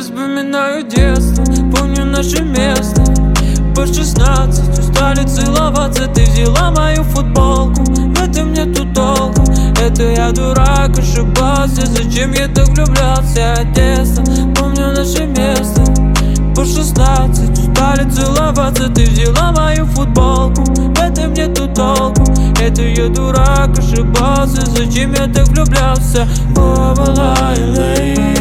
вспоминаю детство, помню наше место. По 16 устали целоваться, ты взяла мою футболку. В этом нету толку, это я дурак, ошибался. Зачем я так влюблялся? Детство, помню наше место. По 16 устали целоваться, ты взяла мою футболку. В этом нету толку, это я дурак, ошибался. Зачем я так влюблялся?